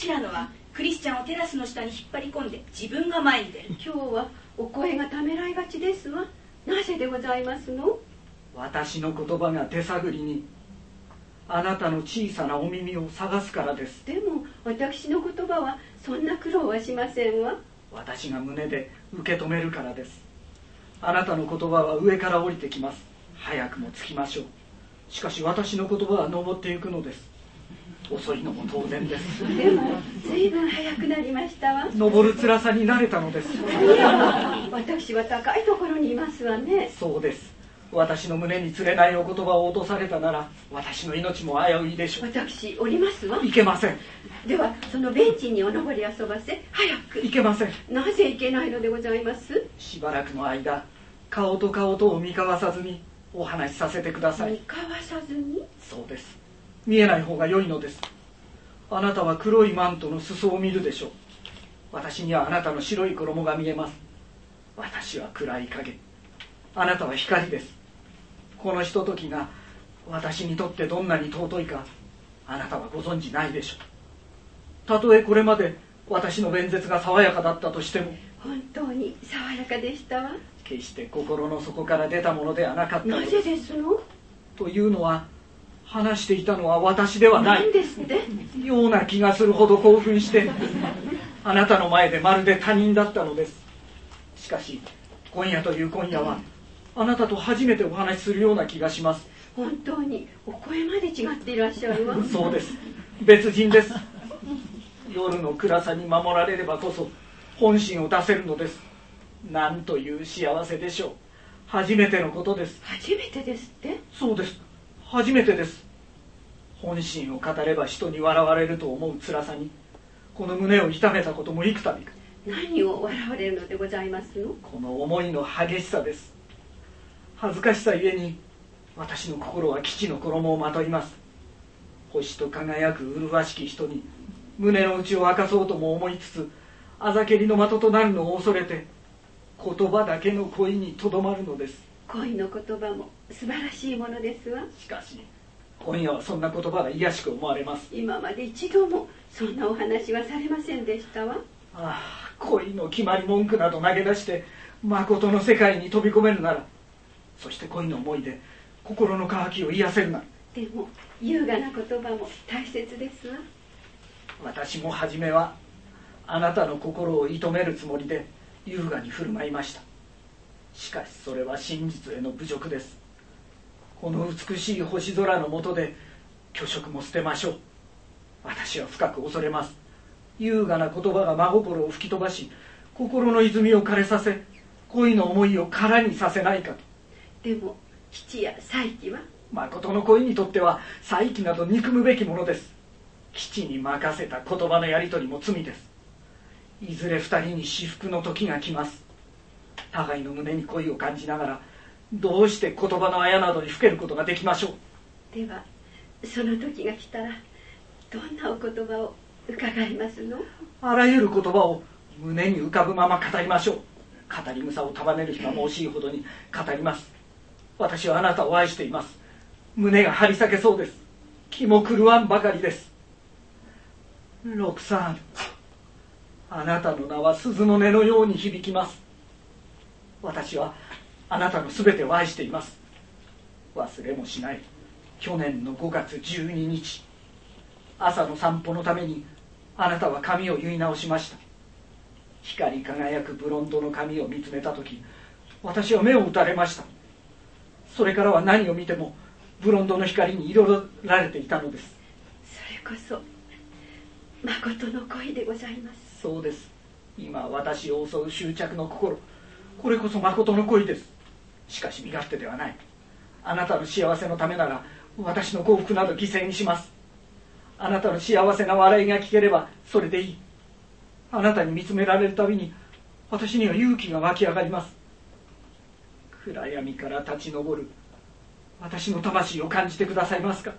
シラノはクリスチャンをテラスの下に引っ張り込んで自分が前に出る。 今日はお声がためらいがちですわ。なぜでございますの？ 私の言葉が手探りにあなたの小さなお耳を探すからです。 でも私の言葉はそんな苦労はしませんわ。 私が胸で受け止めるからです。あなたの言葉は上から降りてきます。早くも着きましょう。しかし私の言葉は登っていくのです。遅いのも当然です。 でも随分早くなりましたわ。 登る辛さに慣れたのです。 私は高いところにいますわね。 そうです。私の胸につれないお言葉を落とされたなら私の命も危ういでしょう。 私降りますわ。 いけません。 ではそのベンチにお登り遊ばせ。早く。 いけません。 なぜいけないのでございます？ しばらくの間顔と顔とを見交わさずにお話しさせてください。 見交わさずに？ そうです。見えない方が良いのです。あなたは黒いマントの裾を見るでしょう。私にはあなたの白い衣が見えます。私は暗い影、あなたは光です。このひとときが私にとってどんなに尊いかあなたはご存じないでしょう。たとえこれまで私の弁舌が爽やかだったとしても。 本当に爽やかでしたわ。 決して心の底から出たものではなかったのです。 なぜですの？ というのは話していたのは私ではない。 何ですって？ ような気がするほど興奮してあなたの前でまるで他人だったのです。しかし今夜という今夜はあなたと初めてお話しするような気がします。 本当にお声まで違っていらっしゃるわ。 そうです。別人です。夜の暗さに守られればこそ本心を出せるのです。なんという幸せでしょう。初めてのことです。 初めてですって？ そうです。初めてです。本心を語れば人に笑われると思う辛さにこの胸を痛めたことも幾度か。 何を笑われるのでございますの？ この思いの激しさです。恥ずかしさゆえに私の心は基地の衣をまといます。星と輝く麗しき人に胸の内を明かそうとも思いつつあざけりの的となるのを恐れて言葉だけの恋にとどまるのです。 恋の言葉も素晴らしいものですわ。 しかし今夜はそんな言葉が卑しく思われます。 今まで一度もそんなお話はされませんでしたわ。 ああ、恋の決まり文句など投げ出して誠の世界に飛び込めるなら、そして恋の思いで心の渇きを癒せるなら。 でも優雅な言葉も大切ですわ。 私も初めはあなたの心を射止めるつもりで優雅に振る舞いました。しかしそれは真実への侮辱です。この美しい星空の下で虚飾も捨てましょう。私は深く恐れます。優雅な言葉が真心を吹き飛ばし心の泉を枯れさせ恋の思いを空にさせないかと。 でも吉や再起は？ 誠の恋にとっては再起など憎むべきものです。吉に任せた言葉のやり取りも罪です。いずれ二人に至福の時が来ます。互いの胸に恋を感じながらどうして言葉のあやなどにふけることができましょう。 ではその時が来たらどんなお言葉を伺いますの？ あらゆる言葉を胸に浮かぶまま語りましょう。語り草を束ねる日が惜しいほどに語ります。私はあなたを愛しています。胸が張り裂けそうです。気も狂わんばかりです。ロクサーヌ、あなたの名は鈴の音のように響きます。私はあなたのすべてを愛しています。忘れもしない去年の5月12日、朝の散歩のためにあなたは髪を結い直しました。光り輝くブロンドの髪を見つめたとき、私は目を打たれました。それからは何を見てもブロンドの光に彩られていたのです。 それこそ誠の恋でございます。 そうです。今私を襲う執着の心、これこそ誠の恋です。しかし身勝手ではない。あなたの幸せのためなら私の幸福など犠牲にします。あなたの幸せな笑いが聞ければそれでいい。あなたに見つめられるたびに私には勇気が湧き上がります。暗闇から立ち上る私の魂を感じてくださいますか。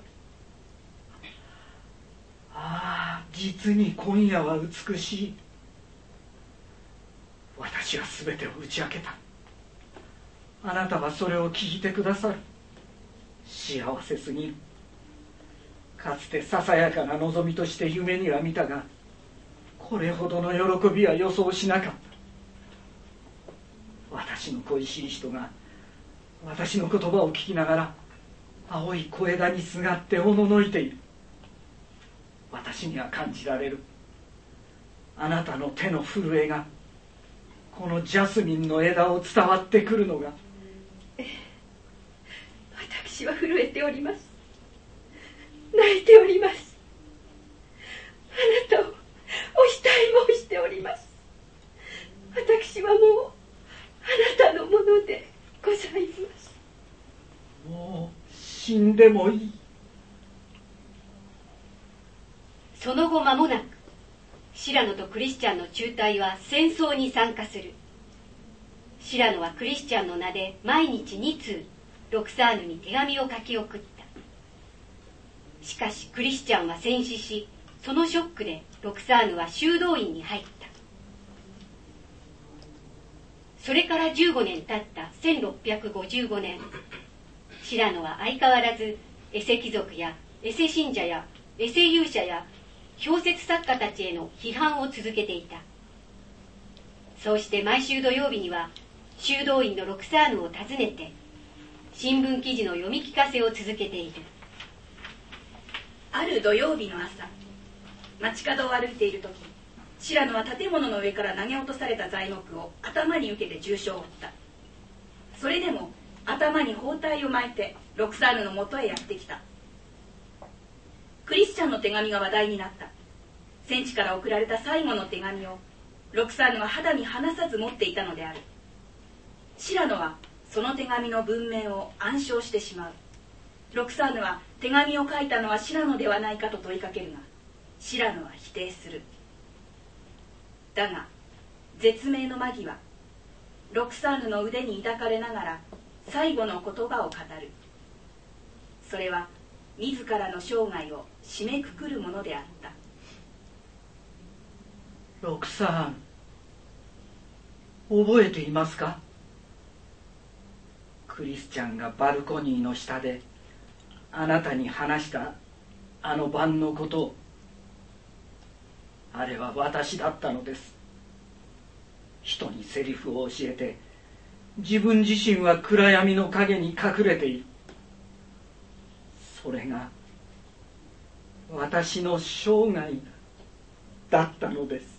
ああ、実に今夜は美しい。私は全てを打ち明けた。あなたはそれを聞いてくださる。幸せすぎる。かつてささやかな望みとして夢には見たが、 これほどの喜びは予想しなかった。私の恋しい人が私の言葉を聞きながら青い小枝にすがっておののいている。私には感じられる。あなたの手の震えがこのジャスミンの枝を伝わってくるのが。 私は震えております。泣いております。あなたをお慕い申しております。私はもうあなたのものでございます。 もう死んでもいい。 その後間もなくシラノとクリスチャンの中隊は戦争に参加する。シラノはクリスチャンの名で毎日2通ロクサーヌに手紙を書き送った。しかしクリスチャンは戦死し、そのショックでロクサーヌは修道院に入った。それから15年経った1655年、シラノは相変わらずエセ貴族やエセ信者やエセ勇者や小説作家たちへの批判を続けていた。そうして毎週土曜日には修道院のロクサーヌを訪ねて新聞記事の読み聞かせを続けている。 ある土曜日の朝、街角を歩いている時、シラノは建物の上から投げ落とされた材木を頭に受けて重傷を負った。それでも頭に包帯を巻いてロクサーヌのもとへやってきた。クリスチャンの手紙が話題になった。戦地から送られた最後の手紙をロクサーヌは肌身離さず持っていたのである。シラノはその手紙の文面を暗唱してしまう。ロクサーヌは手紙を書いたのはシラノではないかと問いかけるが、シラノは否定する。だが絶命の間際、ロクサーヌの腕に抱かれながら最後の言葉を語る。それは自らの生涯を締めくくるものであった。 ロクサーヌ、覚えていますか？クリスチャンがバルコニーの下であなたに話したあの晩のことを。あれは私だったのです。人にセリフを教えて自分自身は暗闇の陰に隠れている。それが私の生涯だったのです。